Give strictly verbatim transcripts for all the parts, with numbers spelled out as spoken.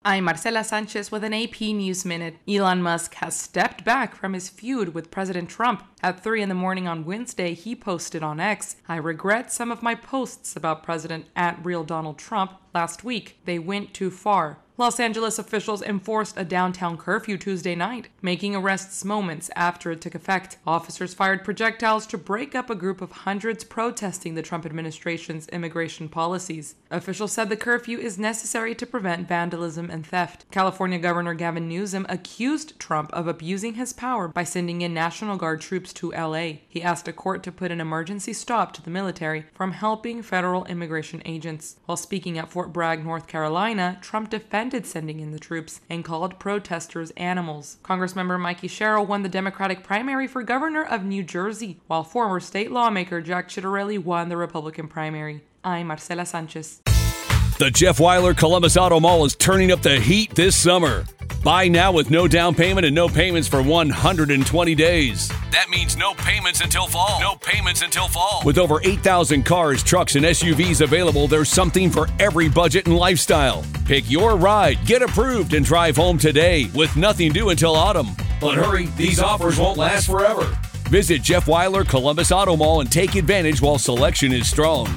I'm Marcela Sanchez with an A P News Minute. Elon Musk has stepped back from his feud with President Trump. At three in the morning on Wednesday, he posted on X, "I regret some of my posts about President at Real Donald Trump last week. They went too far." Los Angeles officials enforced a downtown curfew Tuesday night, making arrests moments after it took effect. Officers fired projectiles to break up a group of hundreds protesting the Trump administration's immigration policies. Officials said the curfew is necessary to prevent vandalism and theft. California Governor Gavin Newsom accused Trump of abusing his power by sending in National Guard troops to L A. He asked a court to put an emergency stop to the military from helping federal immigration agents. While speaking at Fort Bragg, North Carolina, Trump defended sending in the troops and called protesters animals. Congressmember Mikey Sherrill won the Democratic primary for governor of New Jersey, while former state lawmaker Jack Ciattarelli won the Republican primary. I'm Marcela Sanchez. The Jeff Weiler Columbus Auto Mall is turning up the heat this summer. Buy now with no down payment and no payments for one hundred twenty days. That means no payments until fall. No payments until fall. With over eight thousand cars, trucks, and S U Vs available, there's something for every budget and lifestyle. Pick your ride, get approved, and drive home today with nothing due until autumn. But hurry, these offers won't last forever. Visit Jeff Weiler Columbus Auto Mall and take advantage while selection is strong.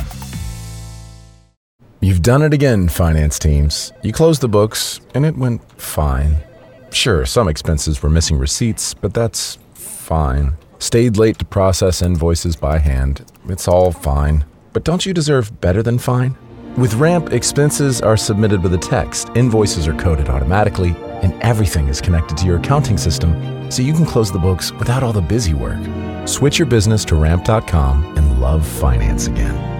You've done it again, finance teams. You closed the books, and it went fine. Sure, some expenses were missing receipts, but that's fine. Stayed late to process invoices by hand. It's all fine. But don't you deserve better than fine? With Ramp, expenses are submitted with a text, invoices are coded automatically, and everything is connected to your accounting system, so you can close the books without all the busy work. Switch your business to ramp dot com and love finance again.